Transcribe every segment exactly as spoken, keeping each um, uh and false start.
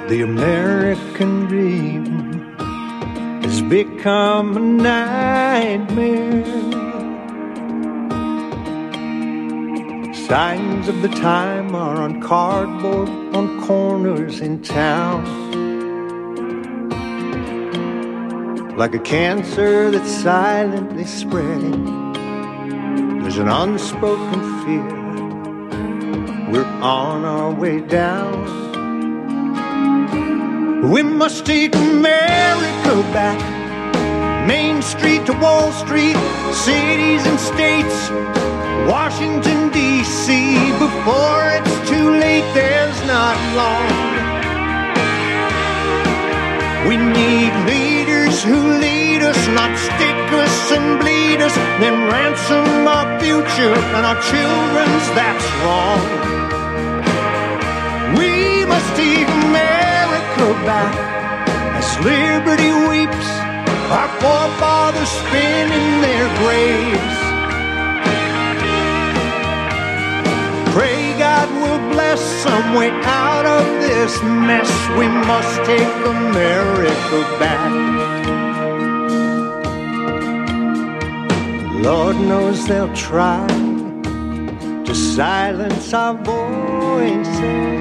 The American dream has become a nightmare. Signs of the time are on cardboard on corners in town. Like a cancer that's silently spreading, there's an unspoken fear. We're on our way down. We must take America back. Main Street to Wall Street, cities and states, Washington, D C Before it's too late, there's not long. We need leaders who lead us, not stick us and bleed us, then ransom our future and our children's, that's wrong. We must take America back as liberty weeps, our forefathers spin in their graves. Pray God will bless some way out of this mess. We must take America back. Lord knows they'll try to silence our voices.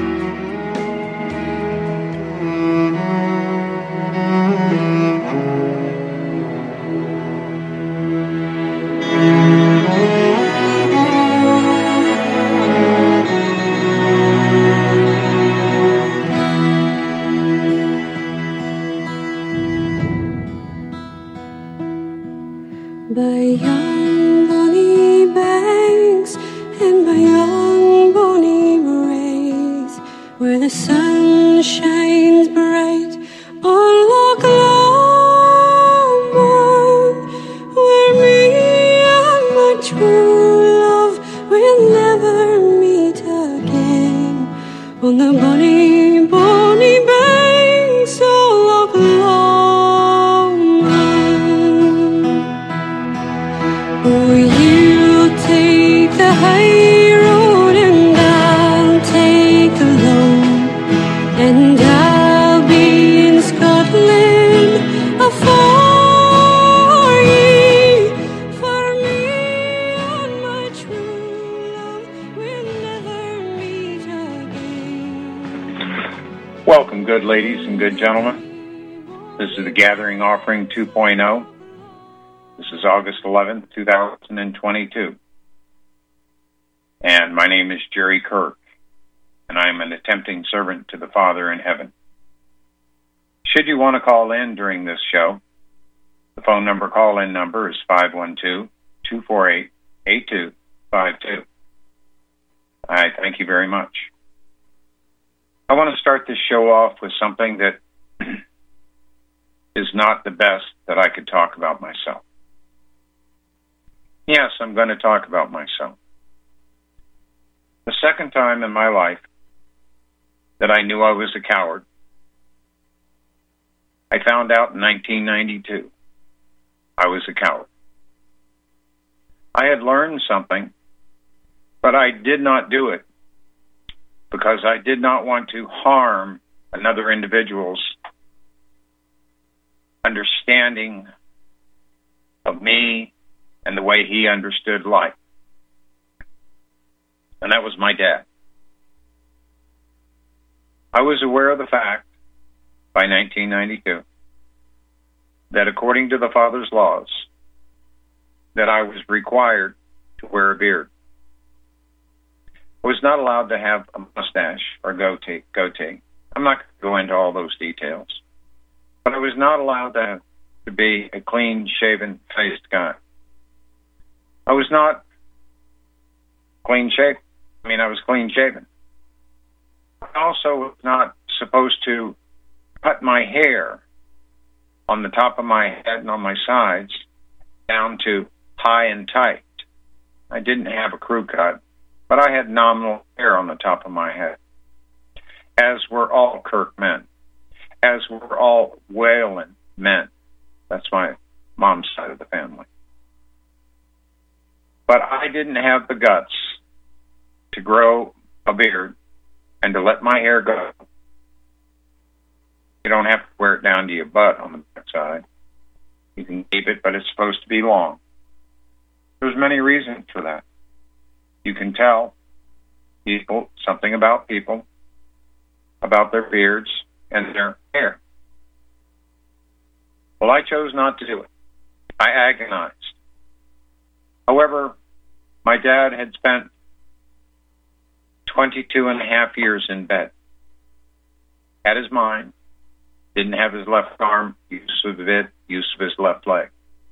By young bonny banks and by young bonny braes, where the sun shines bright on Loch Lomond, where me and my true love will never meet again, on the bonny, bonny banks of Loch Lomond. Oh, you take the high road and I'll take the low, and I'll be in Scotland afore ye. For me and my true love will never meet again. Welcome, good ladies and good gentlemen. This is the Gathering Offering two point oh. This is August eleventh, two thousand twenty-two. And my name is Jerry Kirk, and I am an attempting servant to the Father in heaven. Should you want to call in during this show, the phone number call-in number is five one two, two four eight, eight two five two. I thank you very much. I want to start this show off with something that is not the best that I could talk about myself. Yes, I'm going to talk about myself. The second time in my life that I knew I was a coward, I found out in nineteen ninety-two I was a coward. I had learned something, but I did not do it because I did not want to harm another individual's understanding of me and the way he understood life. And that was my dad. I was aware of the fact by nineteen ninety-two that according to the Father's laws, that I was required to wear a beard. I was not allowed to have a mustache or goatee. goatee. I'm not going to go into all those details. But I was not allowed to, have, to be a clean-shaven, faced guy. I was not clean-shaven. I mean, I was clean-shaven. I also was not supposed to cut my hair on the top of my head and on my sides down to high and tight. I didn't have a crew cut, but I had nominal hair on the top of my head, as were all Kirk men, as were all Whalen men. That's my mom's side of the family. But I didn't have the guts to grow a beard and to let my hair go You don't have to wear it down to your butt on the backside. You can keep it, but it's supposed to be long. There's many reasons for that. You can tell people something about people, about their beards and their hair. Well, I chose not to do it. I agonized. However, my dad had spent twenty-two and a half years in bed. Had his mind, didn't have his left arm, use of it, use of his left leg.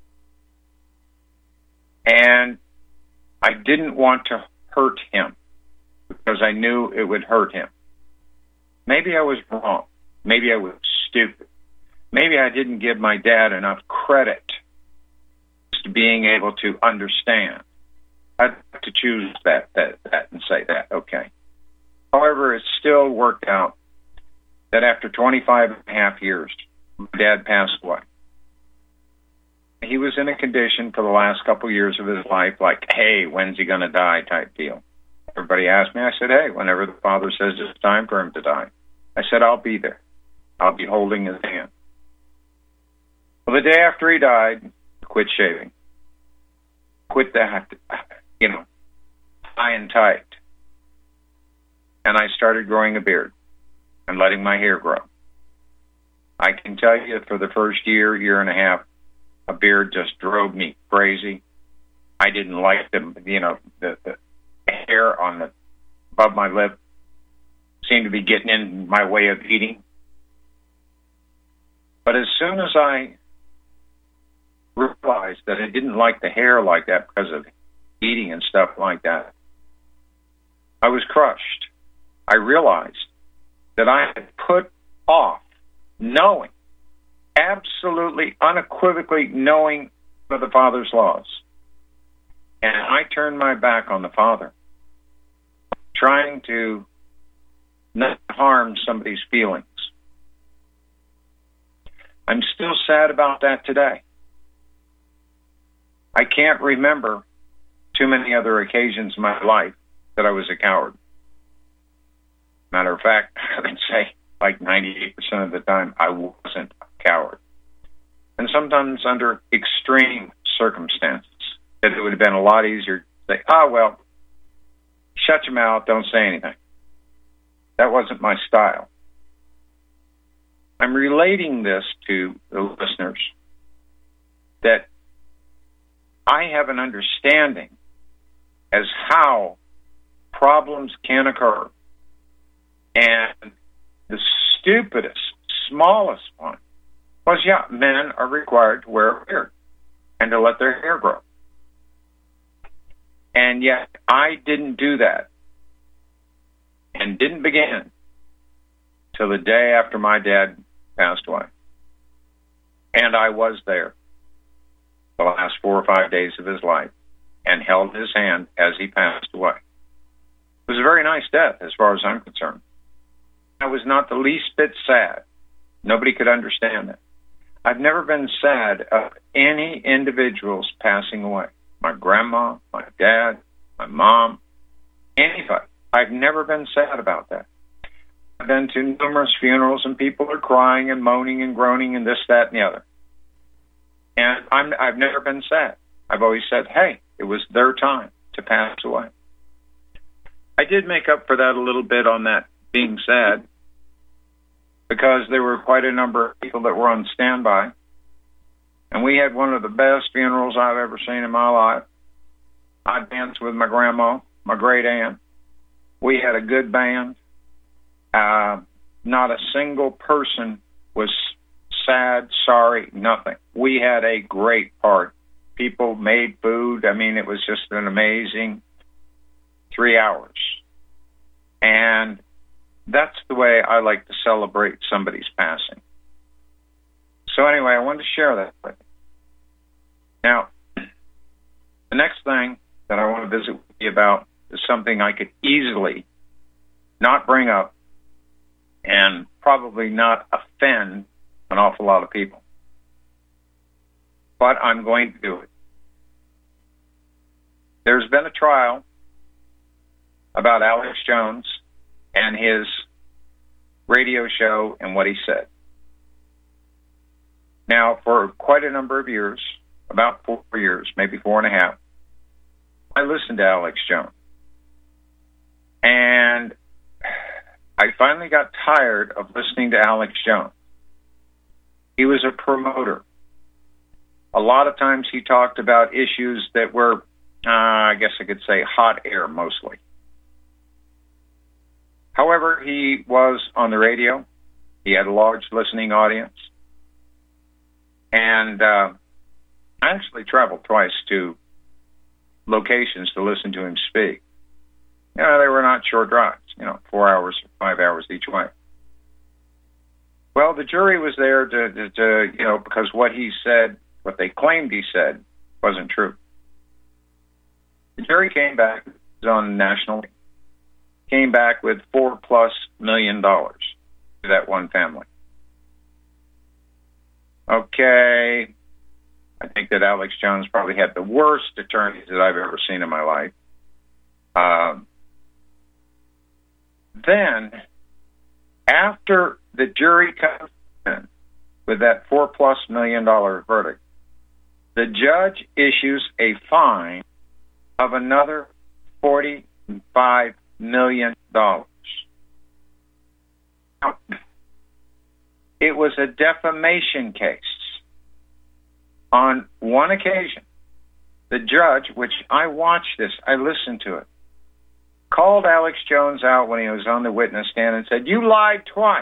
And I didn't want to hurt him because I knew it would hurt him. Maybe I was wrong. Maybe I was stupid. Maybe I didn't give my dad enough credit to being able to understand. I'd have to choose that, that, that and say that, okay. However, it still worked out that after twenty-five and a half years, my dad passed away. He was in a condition for the last couple years of his life, like, hey, when's he going to die type deal. Everybody asked me, I said, hey, whenever the Father says it's time for him to die. I said, I'll be there. I'll be holding his hand. Well, the day after he died, I quit shaving. Quit that, you know, high and tight. And I started growing a beard and letting my hair grow. I can tell you for the first year, year and a half, a beard just drove me crazy. I didn't like the, you know, the, the hair on the above my lip seemed to be getting in my way of eating. But as soon as I realized that I didn't like the hair like that because of eating and stuff like that, I was crushed. I realized that I had put off knowing, absolutely unequivocally knowing of the Father's laws. And I turned my back on the Father, trying to not harm somebody's feelings. I'm still sad about that today. I can't remember too many other occasions in my life that I was a coward. Matter of fact, I would say like ninety-eight percent of the time I wasn't a coward. And sometimes under extreme circumstances, it would have been a lot easier to say, oh, well, shut your mouth, don't say anything. That wasn't my style. I'm relating this to the listeners that I have an understanding as how problems can occur. And the stupidest, smallest one was, yeah, men are required to wear a beard and to let their hair grow. And yet I didn't do that and didn't begin till the day after my dad passed away. And I was there the last four or five days of his life and held his hand as he passed away. It was a very nice death as far as I'm concerned. I was not the least bit sad. Nobody could understand that. I've never been sad of any individuals passing away. My grandma, my dad, my mom, anybody. I've never been sad about that. I've been to numerous funerals and people are crying and moaning and groaning and this, that, and the other. And I'm, I've never been sad. I've always said, hey, it was their time to pass away. I did make up for that a little bit on that being sad, because there were quite a number of people that were on standby. And we had one of the best funerals I've ever seen in my life. I danced with my grandma, my great aunt. We had a good band. Uh, not a single person was sad, sorry, nothing. We had a great party. People made food. I mean, it was just an amazing three hours. And that's the way I like to celebrate somebody's passing. So anyway, I wanted to share that with you. Now, the next thing that I want to visit with you about is something I could easily not bring up and probably not offend an awful lot of people. But I'm going to do it. There's been a trial about Alex Jones and his radio show and what he said. Now, for quite a number of years, about four years, maybe four and a half, I listened to Alex Jones. And I finally got tired of listening to Alex Jones. He was a promoter. A lot of times he talked about issues that were, uh, I guess I could say, hot air mostly. However, he was on the radio. He had a large listening audience. And uh, I actually traveled twice to locations to listen to him speak. You know, they were not short drives, you know, four hours, five hours each way. Well, the jury was there to, to, to, you know, because what he said, what they claimed he said, wasn't true. The jury came back, it was on national, came back with four plus million dollars to that one family. Okay, I think that Alex Jones probably had the worst attorneys that I've ever seen in my life. Um, then, after the jury comes in with that four plus million dollar verdict, the judge issues a fine of another forty-five million dollars. Now, it was a defamation case. On one occasion, the judge, which I watched this, I listened to it, called Alex Jones out when he was on the witness stand and said, "You lied twice."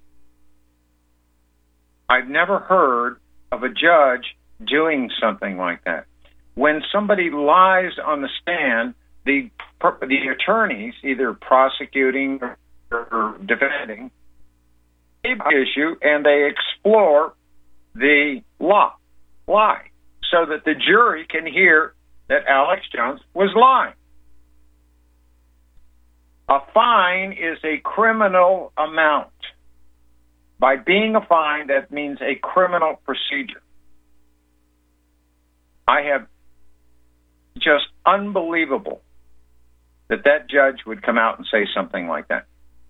I've never heard of a judge doing something like that. When somebody lies on the stand, the the attorneys, either prosecuting or, or defending, they issue and they explore the law, lie, so that the jury can hear that Alex Jones was lying. A fine is a criminal amount. By being a fine, that means a criminal procedure. I have just unbelievable that that judge would come out and say something like that.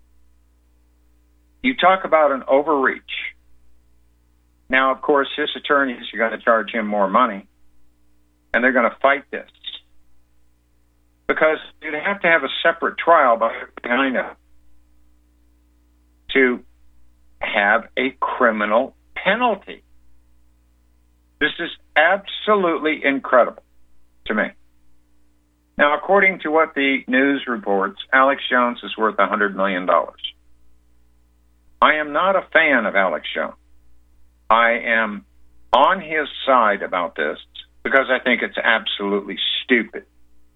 You talk about an overreach. Now, of course, his attorneys are going to charge him more money, and they're going to fight this. Because you'd have to have a separate trial by behind it to have a criminal penalty. This is absolutely incredible to me. Now, according to what the news reports, Alex Jones is worth one hundred million dollars. I am not a fan of Alex Jones. I am on his side about this because I think it's absolutely stupid.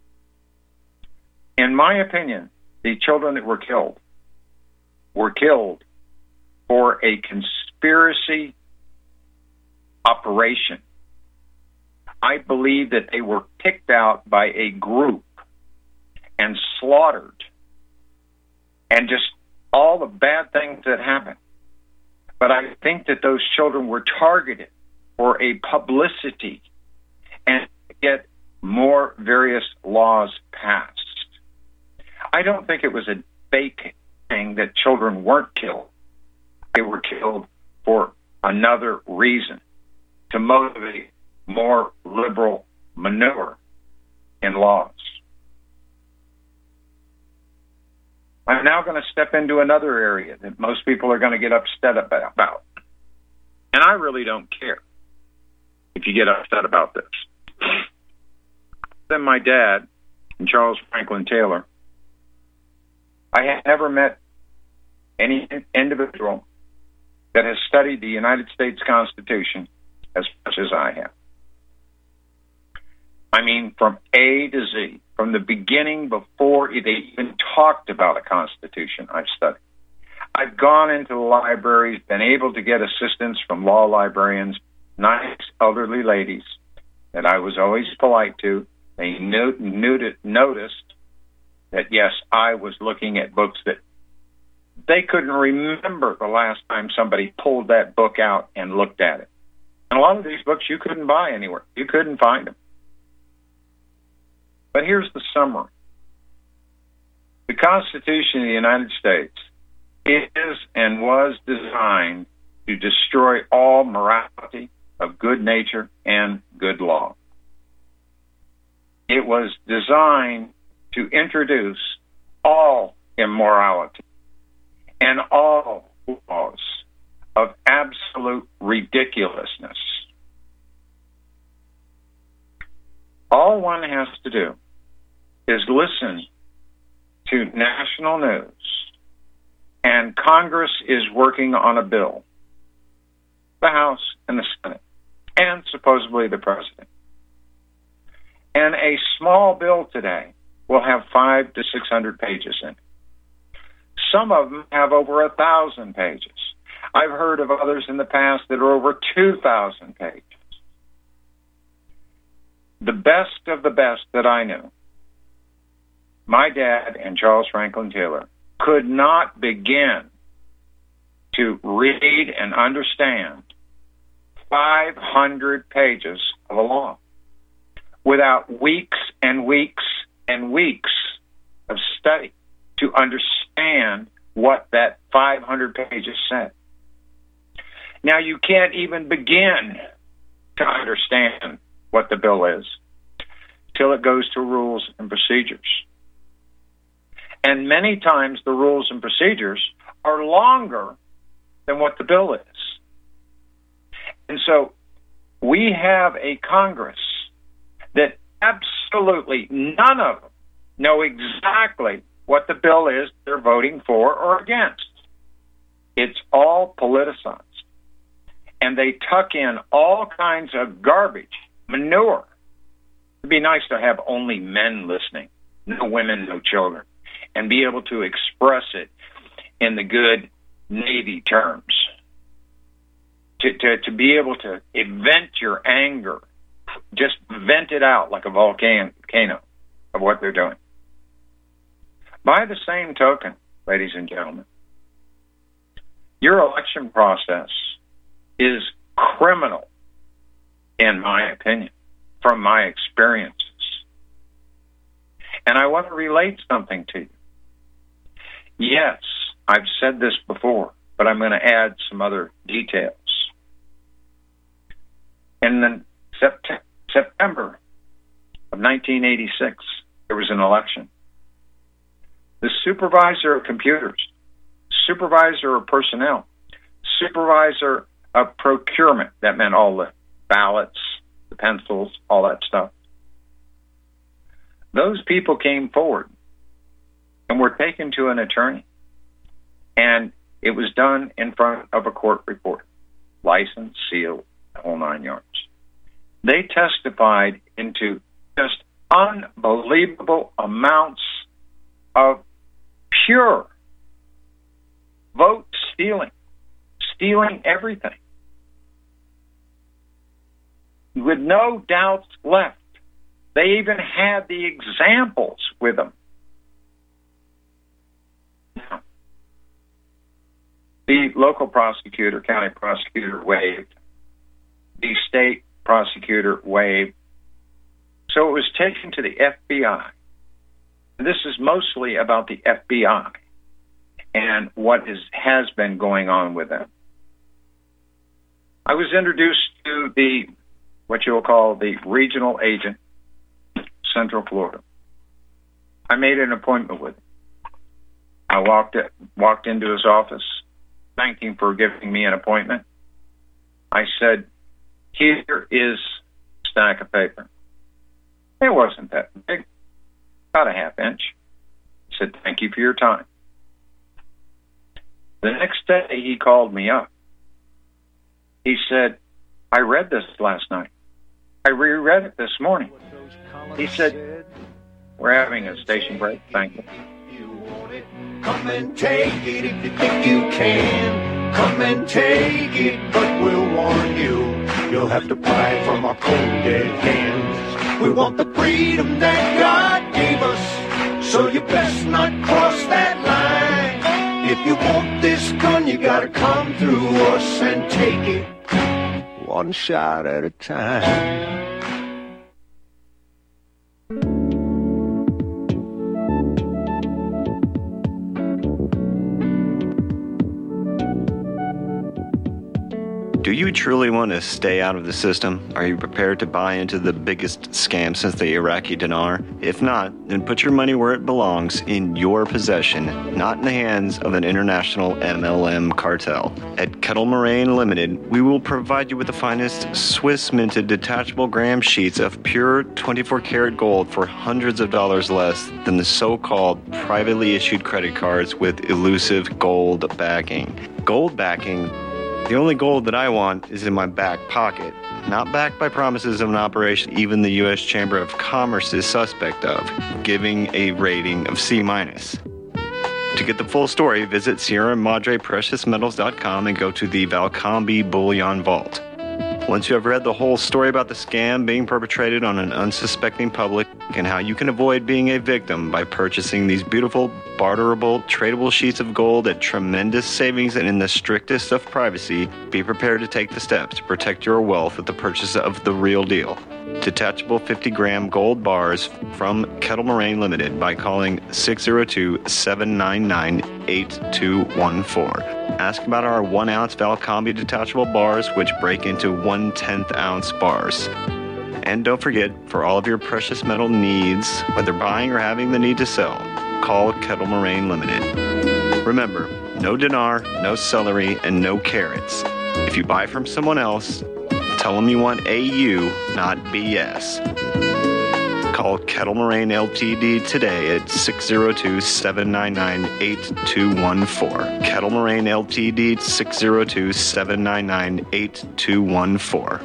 In my opinion, the children that were killed were killed for a conspiracy operation. I believe that they were picked out by a group and slaughtered and just all the bad things that happened. But I think that those children were targeted for a publicity and get more various laws passed. I don't think it was a fake thing that children weren't killed. They were killed for another reason, to motivate more liberal maneuver in laws. I'm now going to step into another area that most people are going to get upset about. And I really don't care if you get upset about this. Then my dad and Charles Franklin Taylor, I have never met any individual that has studied the United States Constitution as much as I have. I mean, from A to Z, from the beginning before they even talked about a Constitution, I've studied. I've gone into the libraries, been able to get assistance from law librarians, nice elderly ladies that I was always polite to. They knew, knew to, noticed that, yes, I was looking at books that they couldn't remember the last time somebody pulled that book out and looked at it. And a lot of these books you couldn't buy anywhere. You couldn't find them. But here's the summary. The Constitution of the United States is and was designed to destroy all morality of good nature and good law. It was designed to introduce all immorality and all laws of absolute ridiculousness. All one has to do is listen to national news, and Congress is working on a bill, the House and the Senate, and supposedly the President. And a small bill today will have five to six hundred pages in it. Some of them have over a thousand pages. I've heard of others in the past that are over two thousand pages. The best of the best that I knew, my dad and Charles Franklin Taylor, could not begin to read and understand five hundred pages of a law without weeks and weeks and weeks of study to understand what that five hundred pages said. Now, you can't even begin to understand what the bill is till it goes to rules and procedures. And many times the rules and procedures are longer than what the bill is. And so we have a Congress that absolutely none of them know exactly what the bill is they're voting for or against. It's all politicized. And they tuck in all kinds of garbage, manure. It'd be nice to have only men listening, no women, no children, and be able to express it in the good Navy terms. To, to, to be able to vent your anger, just vent it out like a volcano of what they're doing. By the same token, ladies and gentlemen, your election process is criminal, in my opinion, from my experiences. And I want to relate something to you. Yes, I've said this before, but I'm going to add some other details. In the sept- September of nineteen eighty-six, there was an election. The supervisor of computers, supervisor of personnel, supervisor of procurement, that meant all the ballots, the pencils, all that stuff. Those people came forward and were taken to an attorney, and it was done in front of a court reporter, licensed, sealed, the whole nine yards. They testified into just unbelievable amounts of pure vote stealing, stealing everything, with no doubts left. They even had the examples with them. Now, the local prosecutor, county prosecutor waived. The state prosecutor waived. So it was taken to the F B I. And this is mostly about the F B I and what is, has been going on with them. I was introduced to the, what you'll call the regional agent, Central Florida. I made an appointment with him. I walked it, walked into his office, thanked him for giving me an appointment. I said, here is a stack of paper. It wasn't that big, about a half inch. He said, thank you for your time. The next day, he called me up. He said, I read this last night. I reread it this morning. He said, we're having a station break. Thank you. You want it? Come and take it if you think you can. Come and take it, but we'll warn you. You'll have to pry from our cold dead hands. We want the freedom that God gave us, so you best not cross that line. If you want this gun, you gotta come through us and take it one shot at a time. Do you truly want to stay out of the system? Are you prepared to buy into the biggest scam since the Iraqi dinar? If not, then put your money where it belongs, in your possession, not in the hands of an international M L M cartel. At Kettle Moraine Limited, we will provide you with the finest Swiss-minted detachable gram sheets of pure twenty-four karat gold for hundreds of dollars less than the so-called privately issued credit cards with elusive gold backing. Gold backing? The only gold that I want is in my back pocket, not backed by promises of an operation even the U S Chamber of Commerce is suspect of, giving a rating of C minus. To get the full story, visit Sierra Madre Precious Metals dot com and go to the Valcombe Bullion Vault. Once you have read the whole story about the scam being perpetrated on an unsuspecting public and how you can avoid being a victim by purchasing these beautiful, barterable, tradable sheets of gold at tremendous savings and in the strictest of privacy, be prepared to take the steps to protect your wealth with the purchase of the real deal. Detachable fifty gram gold bars from Kettle Moraine Limited by calling six oh two, seven nine nine, eight two one four. Ask about our one ounce Valcombe detachable bars, which break into one tenth ounce bars. And don't forget, for all of your precious metal needs, whether buying or having the need to sell, call Kettle Moraine Limited. Remember, no dinar, no celery, and no carrots. If you buy from someone else, tell them you want A U, not B S. Call Kettle Moraine Limited today at six oh two, seven nine nine, eight two one four. Kettle Moraine Limited, six oh two, seven nine nine, eight two one four.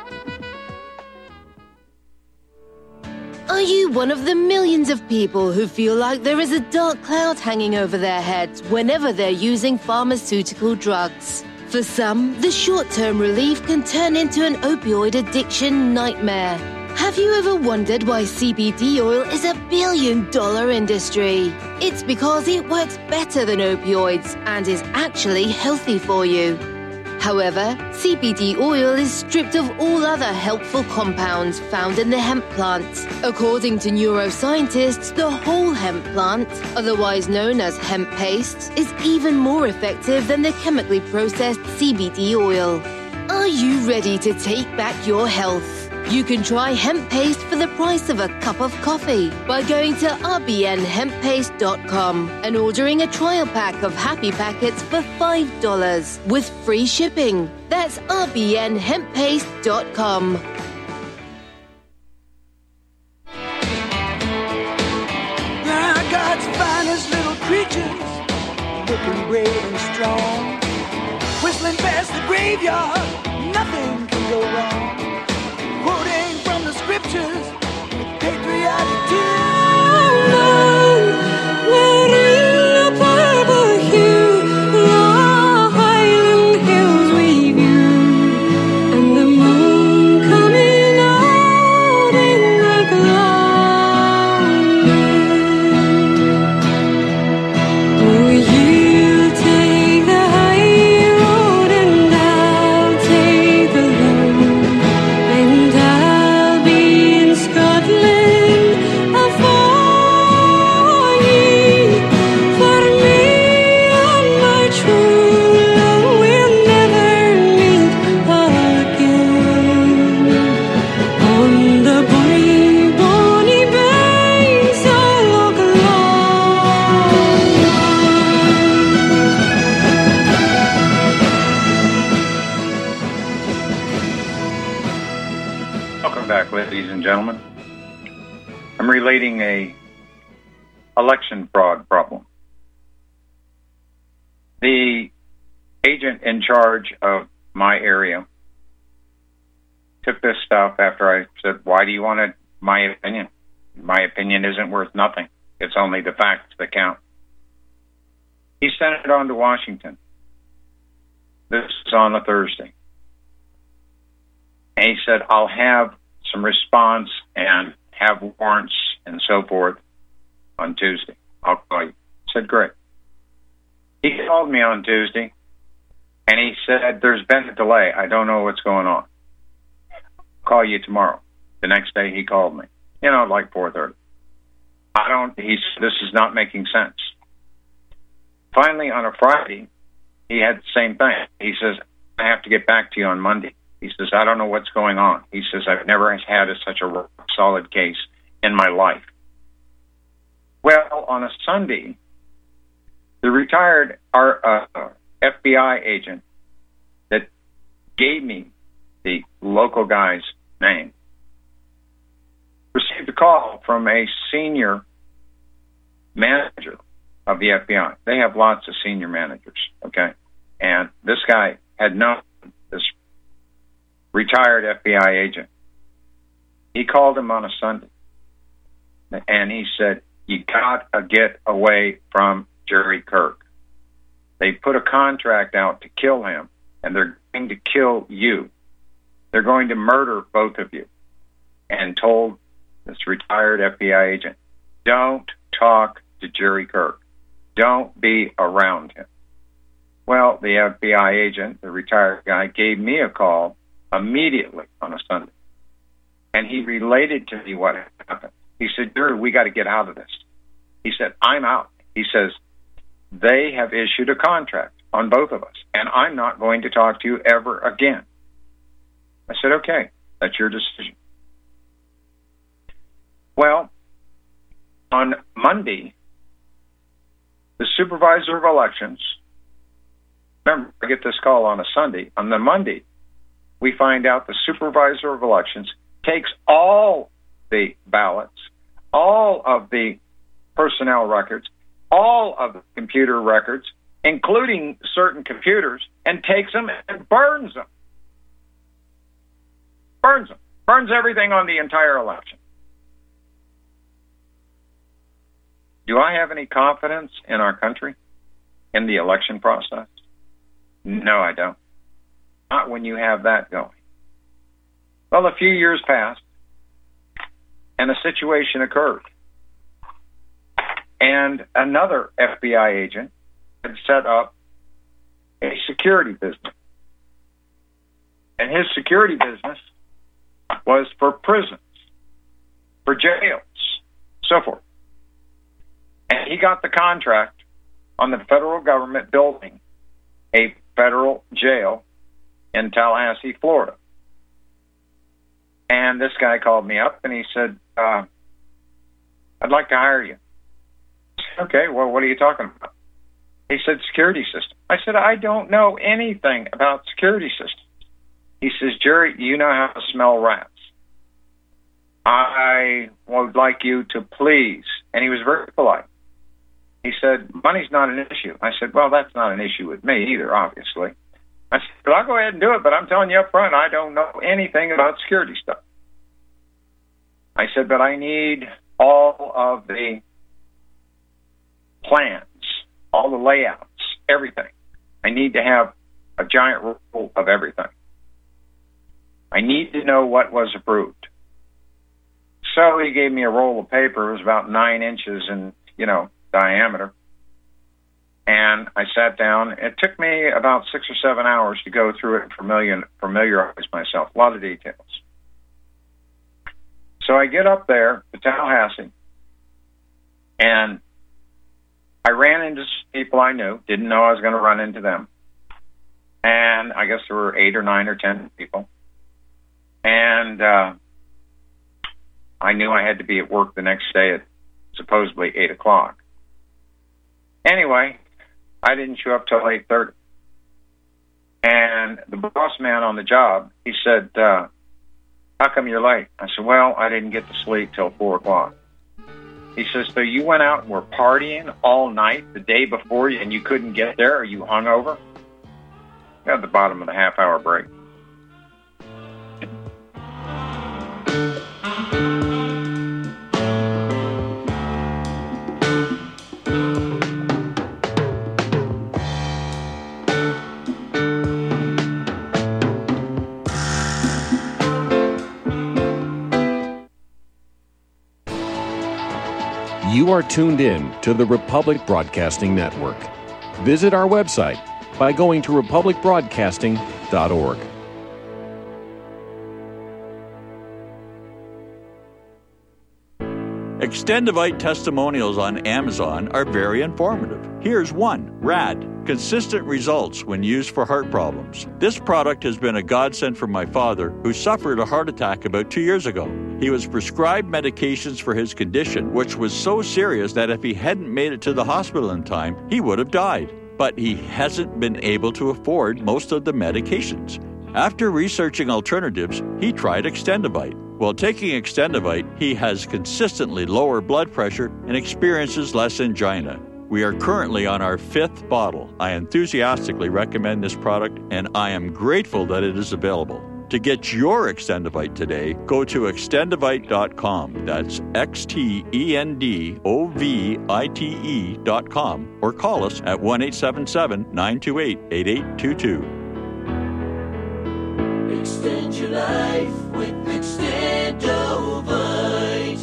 Are you one of the millions of people who feel like there is a dark cloud hanging over their heads whenever they're using pharmaceutical drugs? For some, the short-term relief can turn into an opioid addiction nightmare. Have you ever wondered why C B D oil is a billion-dollar industry? It's because it works better than opioids and is actually healthy for you. However, C B D oil is stripped of all other helpful compounds found in the hemp plant. According to neuroscientists, the whole hemp plant, otherwise known as hemp paste, is even more effective than the chemically processed C B D oil. Are you ready to take back your health? You can try hemp paste for the price of a cup of coffee by going to r b n hemp paste dot com and ordering a trial pack of happy packets for five dollars with free shipping. That's r b n hemp paste dot com. Now God's finest little creatures, looking brave and strong, whistling past the graveyard, nothing can go wrong. Quoting from the scriptures with patriotic tunes. We're in the purple hue, the highland hills we view, and the moon coming out in the gloaming. Oh, you take the high road and I'll take the low. And I'll be in Scotland afore ye. For me and my true love will never meet again. On the bonny, bonny banks of Loch Lomond. Welcome back, ladies and gentlemen. I'm relating a election fraud problem. The agent in charge of my area took this stuff after I said, why do you want it? My opinion. My opinion isn't worth nothing. It's only the facts that count. He sent it on to Washington. This is on a Thursday. And he said, I'll have some response and have warrants and so forth on Tuesday. I'll call you. I said, great. He called me on Tuesday, and he said, there's been a delay. I don't know what's going on. I'll call you tomorrow. The next day he called me, you know, like four thirty. I don't, he said, this is not making sense. Finally, on a Friday, he had the same thing. He says, I have to get back to you on Monday. He says, I don't know what's going on. He says, I've never had a, such a solid case in my life. Well, on a Sunday, the retired our, uh, F B I agent that gave me the local guy's name received a call from a senior manager of the F B I. They have lots of senior managers, okay? And this guy had known this retired F B I agent. He called him on a Sunday, and he said, you got to get away from Jerry Kirk. They put a contract out to kill him, and they're going to kill you. They're going to murder both of you. And told this retired F B I agent, don't talk to Jerry Kirk. Don't be around him. Well, the F B I agent, the retired guy, gave me a call immediately on a Sunday. And he related to me what happened. He said, Jerry, we got to get out of this. He said, I'm out. He says, they have issued a contract on both of us, and I'm not going to talk to you ever again. I said, okay, that's your decision. Well, on Monday, the supervisor of elections, remember, I get this call on a Sunday. On the Monday, we find out the supervisor of elections takes all the ballots, all of the personnel records, all of the computer records, including certain computers, and takes them and burns them. Burns them. Burns everything on the entire election. Do I have any confidence in our country, in the election process? No, I don't. Not when you have that going. Well, a few years passed, and a situation occurred. And another F B I agent had set up a security business. And his security business was for prisons, for jails, so forth. And he got the contract on the federal government building a federal jail in Tallahassee, Florida. And this guy called me up and he said, uh, I'd like to hire you. I said, okay, well, what are you talking about? He said, security system. I said, I don't know anything about security systems. He says, Jerry, you know how to smell rats. I would like you to please, and he was very polite. He said, money's not an issue. I said, well, that's not an issue with me either, obviously. I said, well, I'll go ahead and do it, but I'm telling you up front, I don't know anything about security stuff. I said, but I need all of the plans, all the layouts, everything. I need to have a giant roll of everything. I need to know what was approved. So he gave me a roll of paper. It was about nine inches in, you know, diameter. And I sat down. It took me about six or seven hours to go through it and familiar, familiarize myself. A lot of details. So I get up there to Tallahassee, and I ran into people I knew. Didn't know I was going to run into them. And I guess there were eight or nine or ten people. And uh, I knew I had to be at work the next day at supposedly eight o'clock. Anyway, I didn't show up till eight thirty. And the boss man on the job, he said, uh, how come you're late? I said, well, I didn't get to sleep till four o'clock. He says, so you went out and were partying all night the day before and you couldn't get there? Are you hungover? At the bottom of the half-hour break. You are tuned in to the Republic Broadcasting Network. Visit our website by going to republic broadcasting dot org. Extendivite testimonials on Amazon are very informative. Here's one, RAD, consistent results when used for heart problems. This product has been a godsend for my father, who suffered a heart attack about two years ago. He was prescribed medications for his condition, which was so serious that if he hadn't made it to the hospital in time, he would have died. But he hasn't been able to afford most of the medications. After researching alternatives, he tried Extendivite. While taking Extendivite, he has consistently lower blood pressure and experiences less angina. We are currently on our fifth bottle. I enthusiastically recommend this product, and I am grateful that it is available. To get your Extendivite today, go to extendivite dot com. That's X T E N D O V I T E dot com, or call us at one eight seven seven, nine two eight, eight eight two two. Extend your life with Extendovite.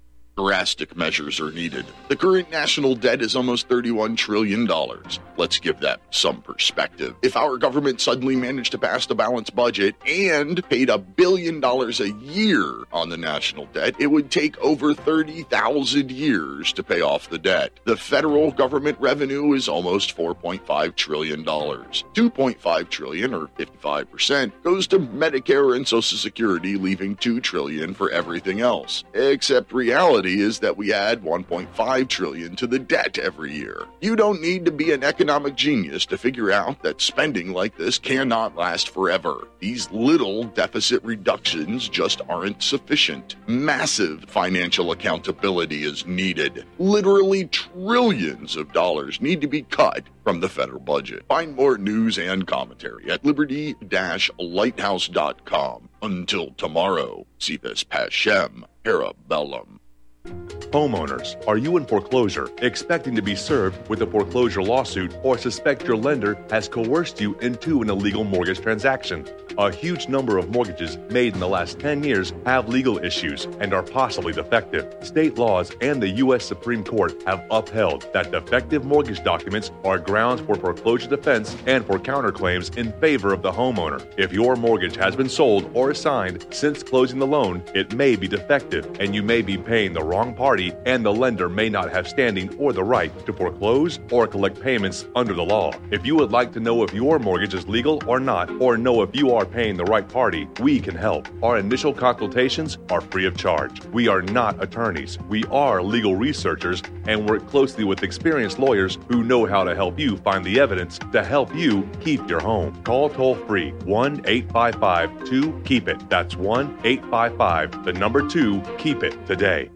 Drastic measures are needed. The current national debt is almost thirty-one trillion dollars. Let's give that some perspective. If our government suddenly managed to pass the balanced budget and paid a billion dollars a year on the national debt, it would take over thirty thousand years to pay off the debt. The federal government revenue is almost four point five trillion dollars. two point five trillion dollars, or fifty-five percent, goes to Medicare and Social Security, leaving two trillion dollars for everything else. Except reality is that we add one point five trillion dollars to the debt every year. You don't need to be an economic genius to figure out that spending like this cannot last forever. These little deficit reductions just aren't sufficient. Massive financial accountability is needed. Literally trillions of dollars need to be cut from the federal budget. Find more news and commentary at liberty dash lighthouse dot com. Until tomorrow, si vis pacem, parabellum. Homeowners, are you in foreclosure, expecting to be served with a foreclosure lawsuit, or suspect your lender has coerced you into an illegal mortgage transaction? A huge number of mortgages made in the last ten years have legal issues and are possibly defective. State laws and the U S Supreme Court have upheld that defective mortgage documents are grounds for foreclosure defense and for counterclaims in favor of the homeowner. If your mortgage has been sold or assigned since closing the loan, it may be defective and you may be paying the wrong party, and the lender may not have standing or the right to foreclose or collect payments under the law. If you would like to know if your mortgage is legal or not, or know if you are paying the right party, we can help. Our initial consultations are free of charge. We are not attorneys. We are legal researchers and work closely with experienced lawyers who know how to help you find the evidence to help you keep your home. Call toll-free one eight five five two keep it. That's one eight five five, the number two, keep it today.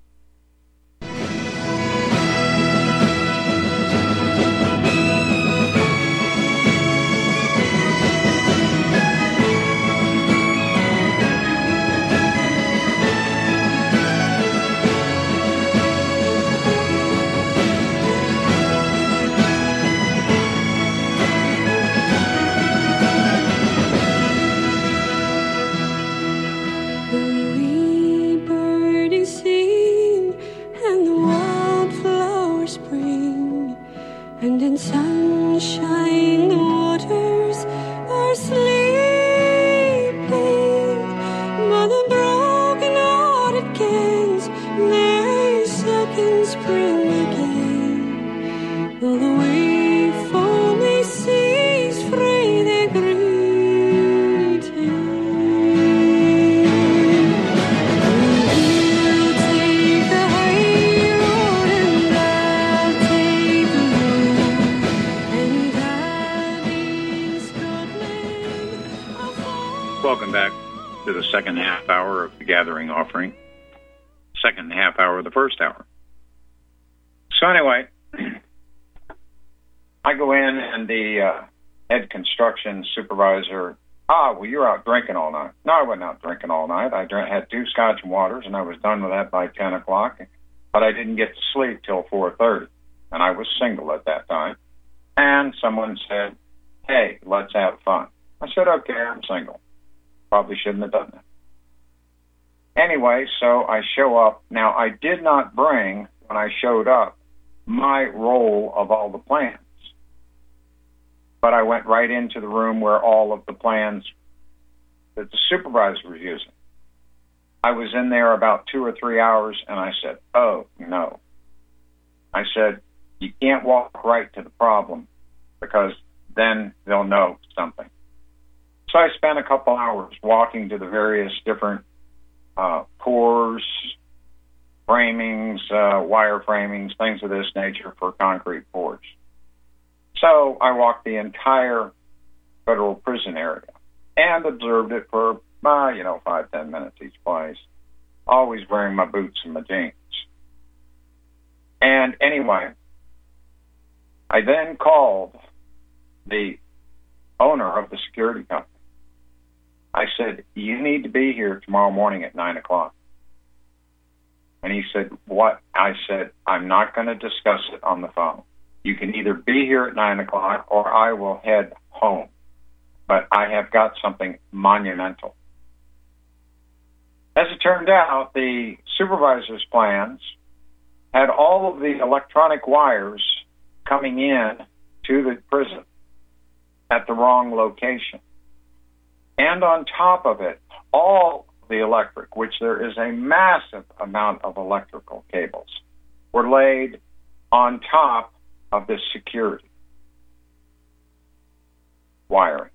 And in sunshine the waters are sleeping, but the broken-hearted cans their second spring again. Though the wave foamy seas free their greeting, we'll take the high road and I'll take the Welcome back to the second half hour of the Gathering Offering. Second half hour of the first hour. So anyway, I go in and the uh, head construction supervisor, ah, well, you're out drinking all night. No, I wasn't out drinking all night. I drank, had two scotch and waters, and I was done with that by ten o'clock. But I didn't get to sleep till four thirty, and I was single at that time. And someone said, hey, let's have fun. I said, okay, I'm single. Probably shouldn't have done that. Anyway, so I show up. Now, I did not bring, when I showed up, my roll of all the plans. But I went right into the room where all of the plans that the supervisor was using. I was in there about two or three hours, and I said, oh, no. I said, you can't walk right to the problem because then they'll know something. So I spent a couple hours walking to the various different uh, cores, framings, uh, wire framings, things of this nature for concrete pours. So I walked the entire federal prison area and observed it for, uh, you know, five, ten minutes each place, always wearing my boots and my jeans. And anyway, I then called the owner of the security company. I said, you need to be here tomorrow morning at nine o'clock. And he said, what? I said, I'm not going to discuss it on the phone. You can either be here at nine o'clock or I will head home. But I have got something monumental. As it turned out, the supervisor's plans had all of the electronic wires coming in to the prison at the wrong location. And on top of it, all the electric, which there is a massive amount of electrical cables, were laid on top of the security wiring.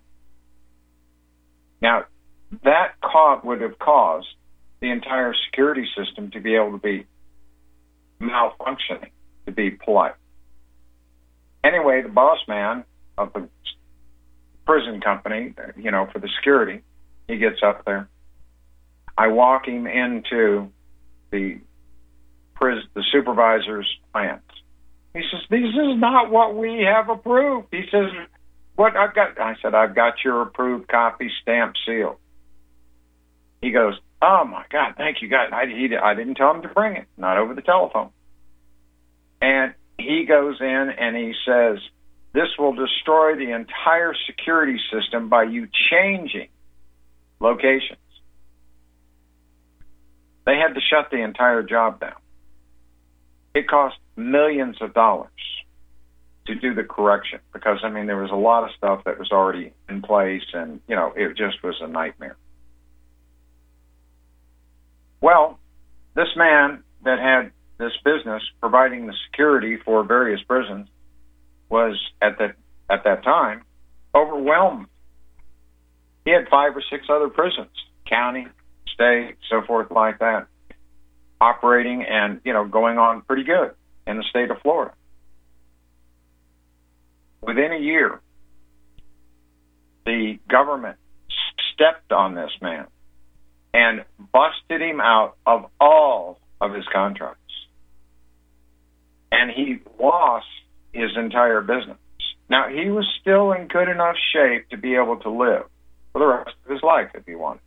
Now, that ca- would have caused the entire security system to be able to be malfunctioning, to be polite. Anyway, the boss man of the prison company, you know, for the security, he gets up there. I walk him into the pris- the supervisor's plans. He says, this is not what we have approved. He says, what I've got, I said, I've got your approved copy, stamped, sealed. He goes, oh my God, thank you, God. I, he, I didn't tell him to bring it, not over the telephone. And he goes in and he says, this will destroy the entire security system by you changing locations. They had to shut the entire job down. It cost millions of dollars to do the correction because, I mean, there was a lot of stuff that was already in place and, you know, it just was a nightmare. Well, this man that had this business providing the security for various prisons was, at that, at that time, overwhelmed. He had five or six other prisons, county, state, so forth like that, operating and, you know, going on pretty good in the state of Florida. Within a year, the government stepped on this man and busted him out of all of his contracts. And he lost his entire business. Now, he was still in good enough shape to be able to live for the rest of his life if he wanted.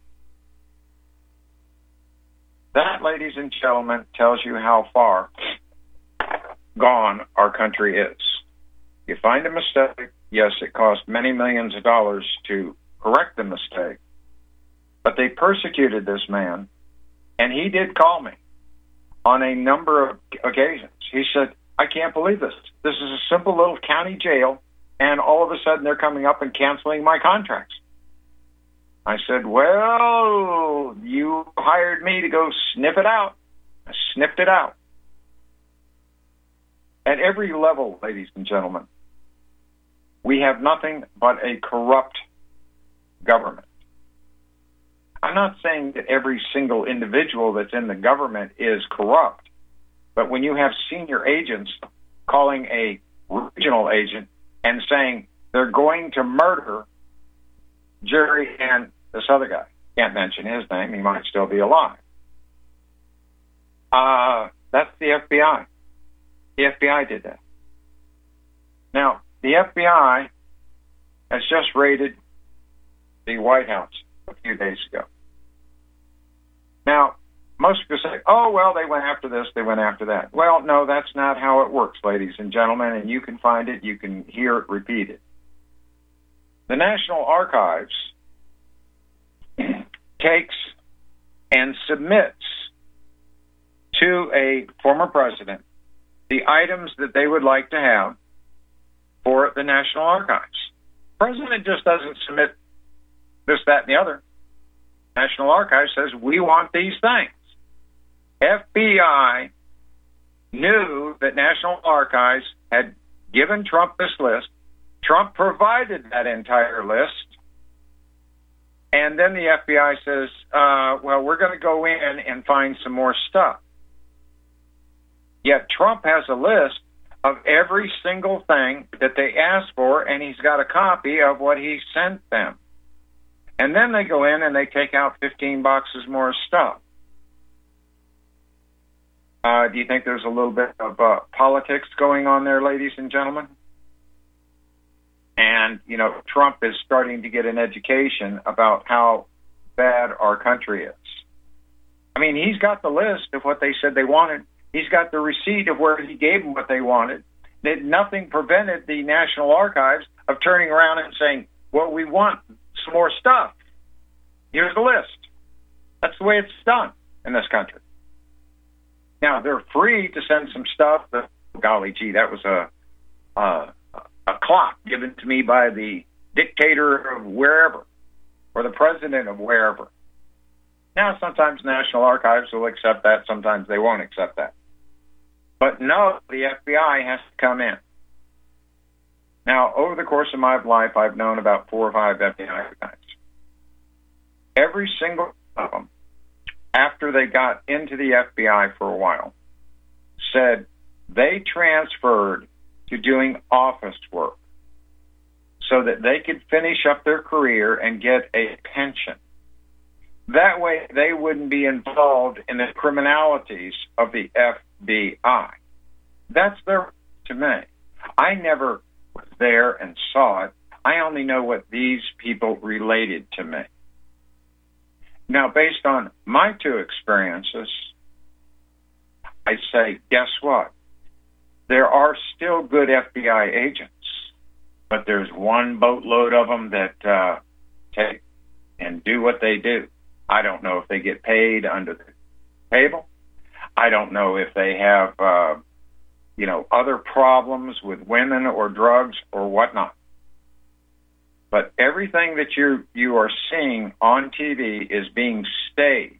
That, ladies and gentlemen, tells you how far gone our country is. You find a mistake, yes, it cost many millions of dollars to correct the mistake, but they persecuted this man, and he did call me on a number of occasions. He said, I can't believe this. This is a simple little county jail, and all of a sudden they're coming up and canceling my contracts. I said, well, you hired me to go sniff it out. I sniffed it out. At every level, ladies and gentlemen, we have nothing but a corrupt government. I'm not saying that every single individual that's in the government is corrupt, but when you have senior agents calling a regional agent and saying they're going to murder Jerry and this other guy, can't mention his name, he might still be alive. Uh, that's the F B I. The F B I did that. Now, the F B I has just raided the White House a few days ago. Now, most people say, oh, well, they went after this, they went after that. Well, no, that's not how it works, ladies and gentlemen, and you can find it, you can hear it repeated. The National Archives takes and submits to a former president the items that they would like to have for the National Archives. The president just doesn't submit this, that, and the other. National Archives says, we want these things. F B I knew that National Archives had given Trump this list. Trump provided that entire list. And then the F B I says, uh, well, we're going to go in and find some more stuff. Yet Trump has a list of every single thing that they asked for, and he's got a copy of what he sent them. And then they go in and they take out fifteen boxes more stuff. Uh, do you think there's a little bit of uh, politics going on there, ladies and gentlemen? And, you know, Trump is starting to get an education about how bad our country is. I mean, he's got the list of what they said they wanted. He's got the receipt of where he gave them what they wanted. That nothing prevented the National Archives of turning around and saying, well, we want some more stuff. Here's the list. That's the way it's done in this country. Now, they're free to send some stuff. But, golly gee, that was a, a, a clock given to me by the dictator of wherever or the president of wherever. Now, sometimes National Archives will accept that. Sometimes they won't accept that. But no, the F B I has to come in. Now, over the course of my life, I've known about four or five F B I guys. Every single one of them, after they got into the F B I for a while, said they transferred to doing office work so that they could finish up their career and get a pension. That way, they wouldn't be involved in the criminalities of the F B I. That's their to me. I never was there and saw it. I only know what these people related to me. Now, based on my two experiences, I say, guess what? There are still good F B I agents, but there's one boatload of them that uh, take and do what they do. I don't know if they get paid under the table. I don't know if they have, uh, you know, other problems with women or drugs or whatnot. But everything that you you are seeing on T V is being staged.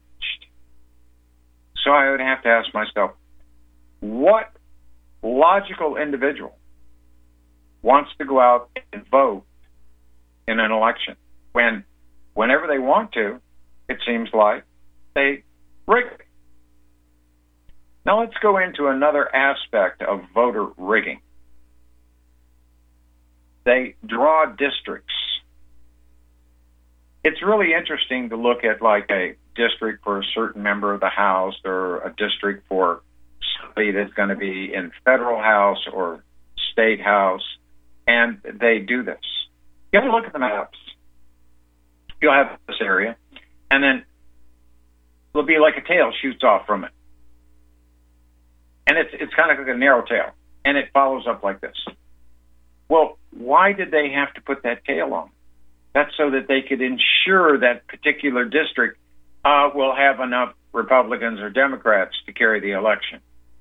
So I would have to ask myself, what logical individual wants to go out and vote in an election when, whenever they want to, it seems like they rig it? Now let's go into another aspect of voter rigging. They draw districts. It's really interesting to look at like a district for a certain member of the House or a district for somebody that's going to be in federal House or state House, and they do this. You have to look at the maps. You'll have this area, and then it'll be like a tail shoots off from it. And it's it's kind of like a narrow tail, and it follows up like this. Well, why did they have to put that tail on? That's so that they could ensure that particular district uh, will have enough Republicans or Democrats to carry the election.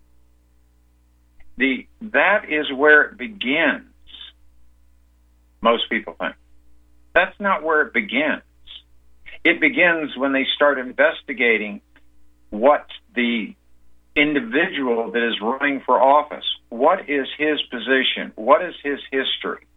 The that is where it begins, most people think. That's not where it begins. It begins when they start investigating what the individual that is running for office, what is his position, what is his history,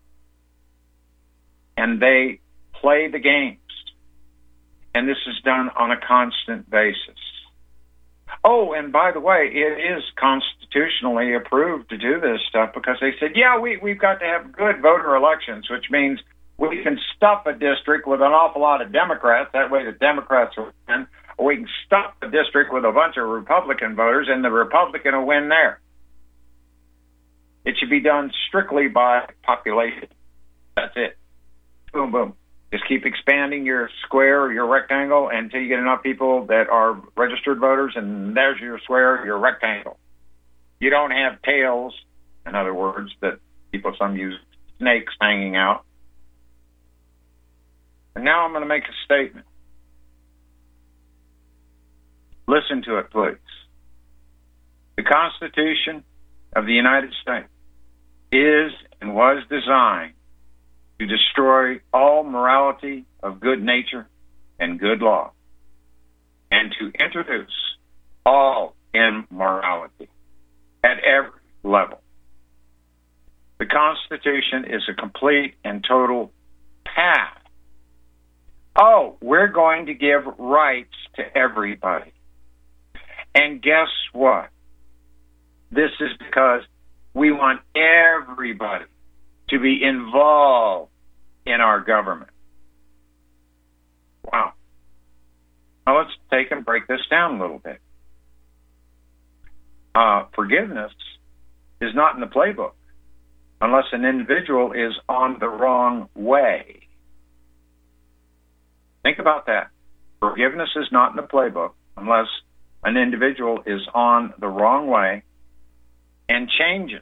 and they play the games. And this is done on a constant basis. Oh, and by the way, it is constitutionally approved to do this stuff because they said, yeah, we, we've got to have good voter elections, which means we can stuff a district with an awful lot of Democrats. That way the Democrats will win. Or we can stuff a district with a bunch of Republican voters and the Republican will win there. It should be done strictly by population. That's it. Boom, boom. Just keep expanding your square or your rectangle until you get enough people that are registered voters, and there's your square, your rectangle. You don't have tails, in other words, that people, some use snakes hanging out. And now I'm going to make a statement. Listen to it, please. The Constitution of the United States is and was designed to destroy all morality of good nature and good law, and to introduce all immorality at every level. The Constitution is a complete and total path. Oh, we're going to give rights to everybody. And guess what? This is because we want everybody to be involved in our government. Wow. Now let's take and break this down a little bit. Uh, forgiveness is not in the playbook unless an individual is on the wrong way. Think about that. Forgiveness is not in the playbook unless an individual is on the wrong way and changes.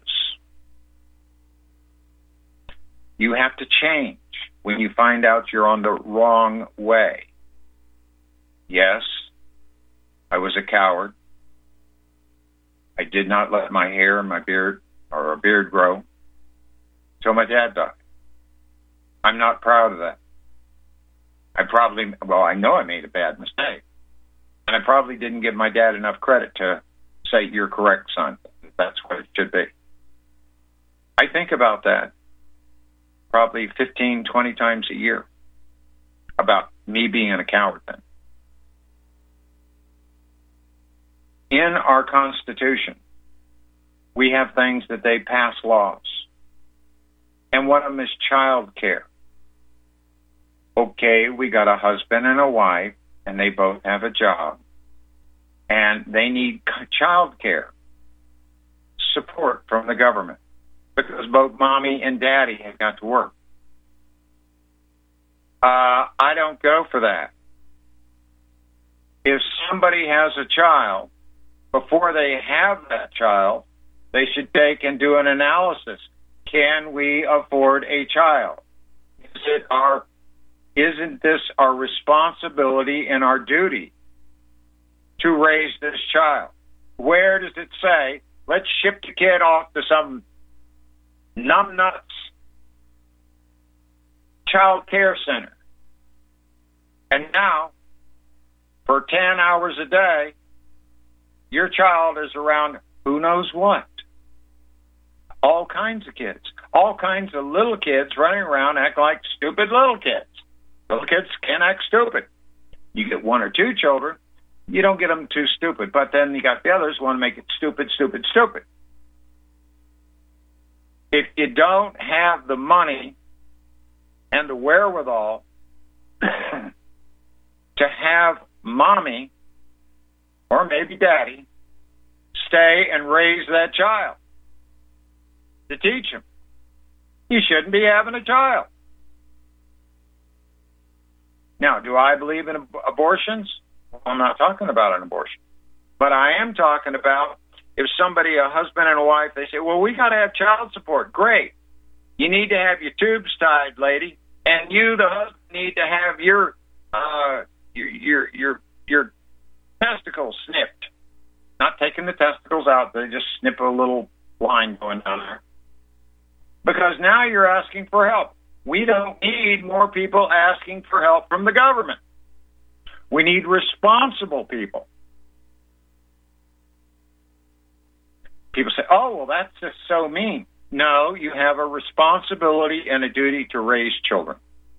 You have to change when you find out you're on the wrong way. Yes, I was a coward. I did not let my hair and my beard or a beard grow until my dad died. I'm not proud of that. I probably, well, I know I made a bad mistake. And I probably didn't give my dad enough credit to say, you're correct, son. That's what it should be. I think about that probably fifteen, twenty times a year about me being a coward then. In our Constitution, we have things that they pass laws. And one of them is child care. Okay, we got a husband and a wife, and they both have a job, and they need child care support from the government because both mommy and daddy have got to work. Uh, I don't go for that. If somebody has a child, before they have that child, they should take and do an analysis. Can we afford a child? Is it our Isn't this our responsibility and our duty to raise this child? Where does it say, let's ship the kid off to some numbnuts child care center? And now, for ten hours a day, your child is around who knows what. All kinds of kids. All kinds of little kids running around acting like stupid little kids. Little kids can act stupid. You get one or two children, you don't get them too stupid, but then you got the others who want to make it stupid, stupid, stupid. If you don't have the money and the wherewithal to have mommy or maybe daddy stay and raise that child, to teach him, you shouldn't be having a child. Now, do I believe in ab- abortions? Well, I'm not talking about an abortion. But I am talking about if somebody, a husband and a wife, they say, well, we got to have child support. Great. You need to have your tubes tied, lady. And you, the husband, need to have your uh, your, your, your, your testicles snipped. Not taking the testicles out. They just snip a little line going down there. Because now you're asking for help. We don't need more people asking for help from the government. We need responsible people. People say, oh, well, that's just so mean. No, you have a responsibility and a duty to raise children.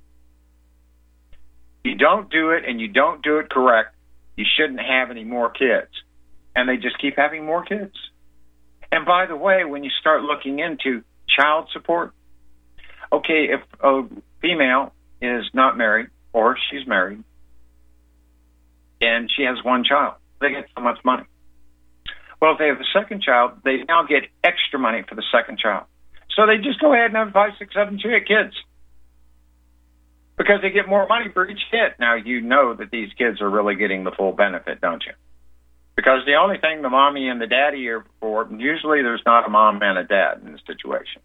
You don't do it and you don't do it correct, you shouldn't have any more kids. And they just keep having more kids. And by the way, when you start looking into child support, okay, if a female is not married or she's married and she has one child, they get so much money. Well, if they have a second child, they now get extra money for the second child. So they just go ahead and have five, six, seven kids because they get more money for each kid. Now, you know that these kids are really getting the full benefit, don't you? Because the only thing the mommy and the daddy are for, usually there's not a mom and a dad in the situation.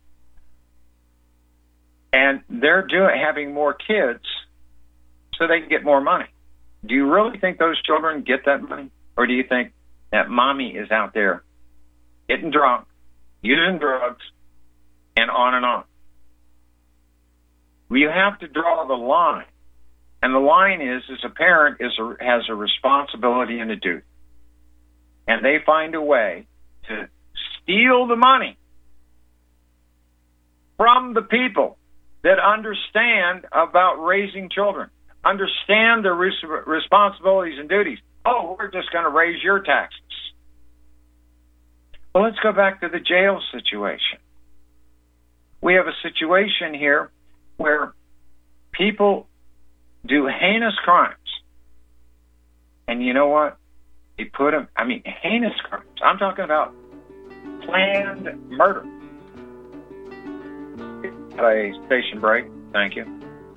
And they're doing having more kids so they can get more money. Do you really think those children get that money? Or do you think that mommy is out there getting drunk, using drugs, and on and on? Well, you have to draw the line And the line is, is a parent is a, has a responsibility and a duty. And they find a way to steal the money from the people that understand about raising children, understand their res- responsibilities and duties. Oh, we're just going to raise your taxes. Well, let's go back to the jail situation. We have a situation here where people do heinous crimes. And you know what? They put them, I mean, heinous crimes. I'm talking about planned murder. At a station break. Thank you.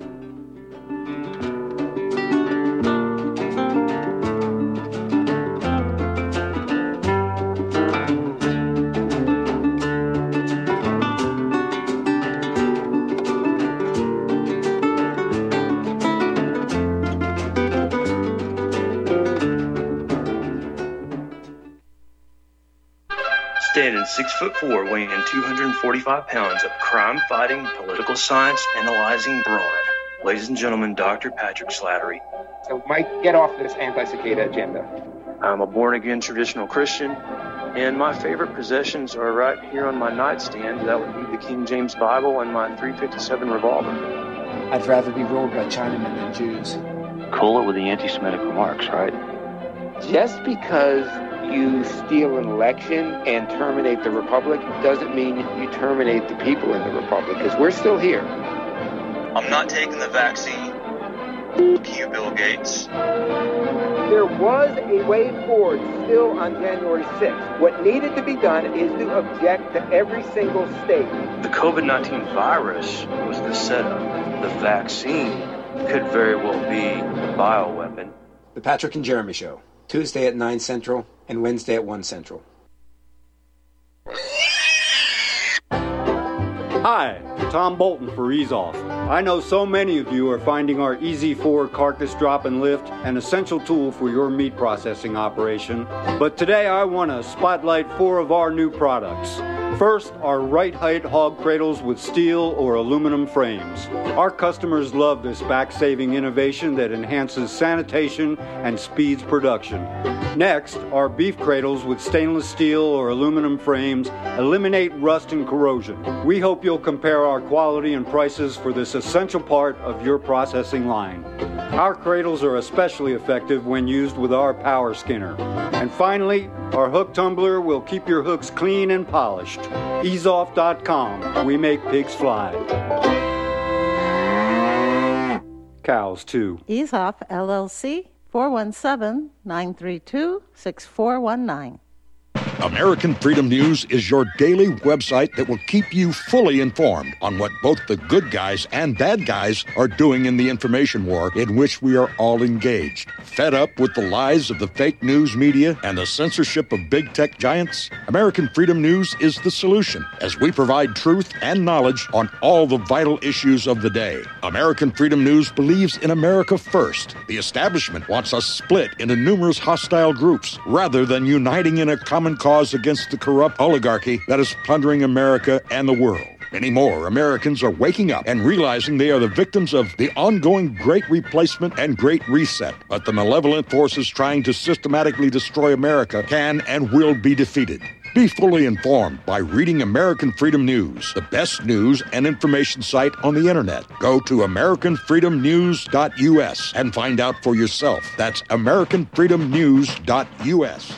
Standing six foot four, weighing two hundred forty-five pounds of crime-fighting, political science analyzing brawn. Ladies and gentlemen, Doctor Patrick Slattery. So, Mike, get off this anti-cicada agenda. I'm a born-again traditional Christian, and my favorite possessions are right here on my nightstand. That would be the King James Bible and my three fifty-seven revolver. I'd rather be ruled by Chinamen than Jews. Cool it with the anti-Semitic remarks, right? Just because you steal an election and terminate the republic doesn't mean you terminate the people in the republic, because we're still here. I'm not taking the vaccine. Fuck you, Bill Gates. There was a way forward still on January sixth. What needed to be done is to object to every single state. The COVID nineteen virus was the setup. The vaccine could very well be the bioweapon. The Patrick and Jeremy Show, Tuesday at nine Central and Wednesday at one Central. Hi, Tom Bolton for Ease Off. I know so many of you are finding our Easy four carcass drop and lift an essential tool for your meat processing operation. But today I want to spotlight four of our new products. First, our right height hog cradles with steel or aluminum frames. Our customers love this back-saving innovation that enhances sanitation and speeds production. Next, our beef cradles with stainless steel or aluminum frames eliminate rust and corrosion. We hope you'll compare our quality and prices for this essential part of your processing line. Our cradles are especially effective when used with our power skinner. And finally, our hook tumbler will keep your hooks clean and polished. ease off dot com. We make pigs fly. Cows, too. Ease Off, L L C, four one seven, nine three two, six four one nine. American Freedom News is your daily website that will keep you fully informed on what both the good guys and bad guys are doing in the information war in which we are all engaged. Fed up with the lies of the fake news media and the censorship of big tech giants? American Freedom News is the solution, as we provide truth and knowledge on all the vital issues of the day. American Freedom News believes in America first. The establishment wants us split into numerous hostile groups rather than uniting in a common cause against the corrupt oligarchy that is plundering America and the world. Many more Americans are waking up and realizing they are the victims of the ongoing Great Replacement and Great Reset. But the malevolent forces trying to systematically destroy America can and will be defeated. Be fully informed by reading American Freedom News, the best news and information site on the internet. Go to American Freedom News dot U S and find out for yourself. That's American Freedom News dot U S.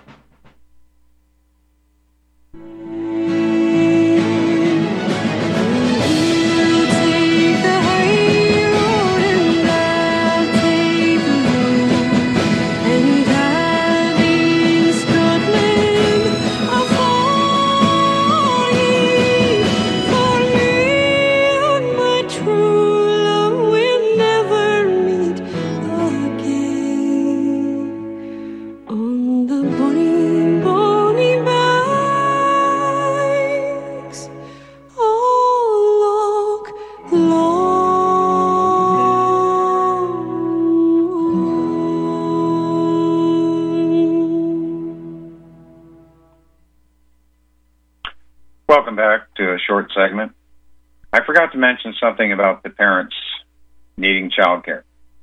Welcome back to a short segment. I forgot to mention something about the parents needing child care.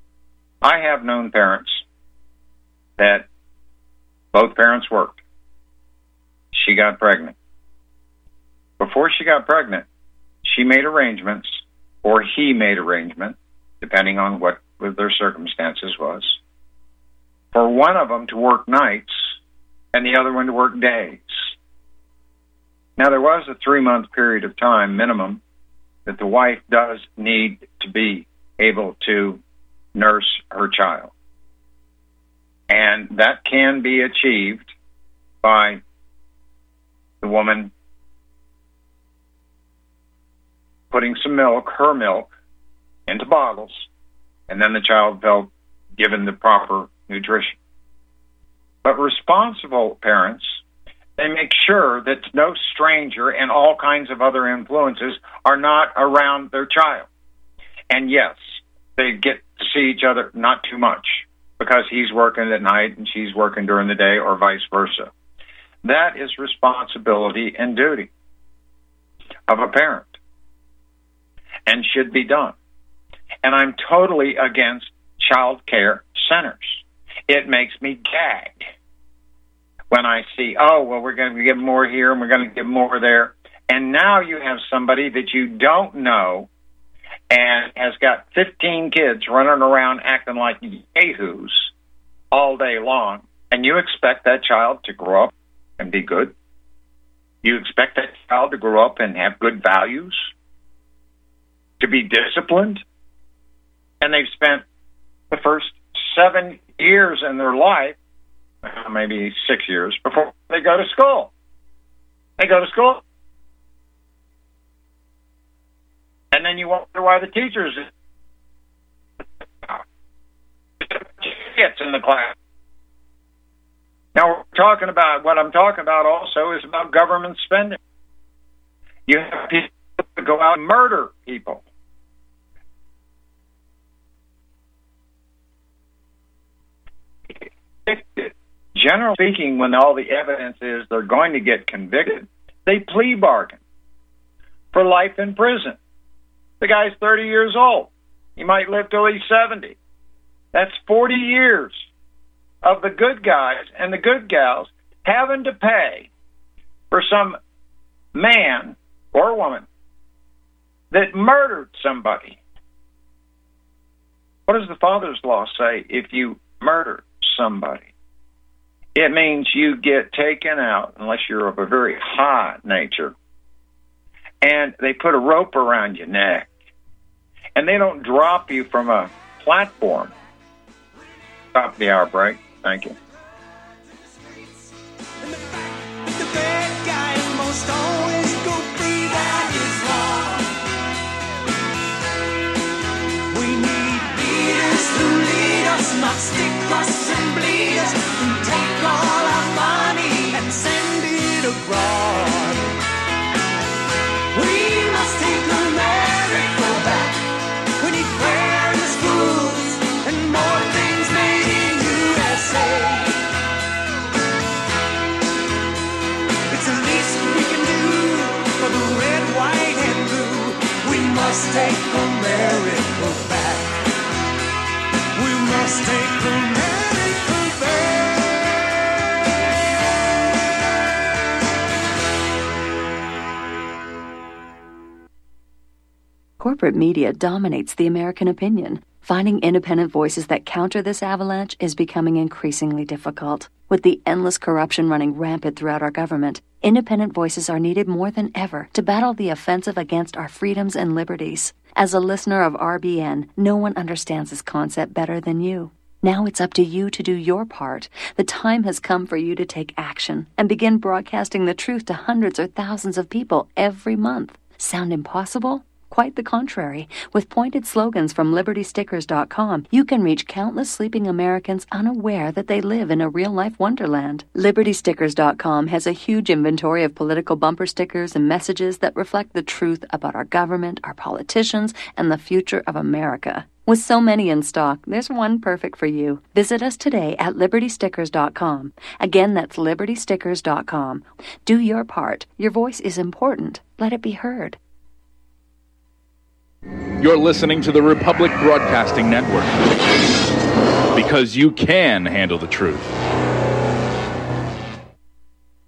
I have known parents that both parents worked. She got pregnant. Before she got pregnant, she made arrangements, or he made arrangements, depending on what their circumstances was, for one of them to work nights and the other one to work days. Now, there was a three-month period of time minimum that the wife does need to be able to nurse her child. And that can be achieved by the woman putting some milk, her milk, into bottles, and then the child felt given the proper nutrition. But responsible parents, they make sure that no stranger and all kinds of other influences are not around their child. And yes, they get to see each other not too much because he's working at night and she's working during the day, or vice versa. That is responsibility and duty of a parent and should be done. And I'm totally against child care centers. It makes me gag when I see, oh, well, we're going to give more here and we're going to give more there. And now you have somebody that you don't know and has got fifteen kids running around acting like yahoos all day long, and you expect that child to grow up and be good? You expect that child to grow up and have good values, to be disciplined? And they've spent the first seven years in their life, maybe six years, before they go to school. They go to school. And then you wonder why the teachers gets in the class. Now, we're talking about, what I'm talking about also is about government spending. You have people that go out and murder people. Generally speaking, when all the evidence is they're going to get convicted, they plea bargain for life in prison. The guy's thirty years old. He might live till he's seventy. That's forty years of the good guys and the good gals having to pay for some man or woman that murdered somebody. What does the Father's law say if you murder somebody? It means you get taken out, unless you're of a very high nature, and they put a rope around your neck, and they don't drop you from a platform. Stop the hour break. Thank you. The bad guy must always go free, that is wrong. We need leaders who lead us, not stick us and bleed us, who take all our money and send it abroad. We must take America back. We need prayer in the schools and more things made in U S A. It's the least we can do for the red, white, and blue. We must take America back. We must take America back. Corporate media dominates the American opinion. Finding independent voices that counter this avalanche is becoming increasingly difficult. With the endless corruption running rampant throughout our government, independent voices are needed more than ever to battle the offensive against our freedoms and liberties. As a listener of R B N, no one understands this concept better than you. Now it's up to you to do your part. The time has come for you to take action and begin broadcasting the truth to hundreds or thousands of people every month. Sound impossible? Quite the contrary. With pointed slogans from Liberty Stickers dot com, you can reach countless sleeping Americans unaware that they live in a real-life wonderland. Liberty Stickers dot com has a huge inventory of political bumper stickers and messages that reflect the truth about our government, our politicians, and the future of America. With so many in stock, there's one perfect for you. Visit us today at Liberty Stickers dot com. Again, that's Liberty Stickers dot com. Do your part. Your voice is important. Let it be heard. You're listening to the Republic Broadcasting Network. because you can handle the truth.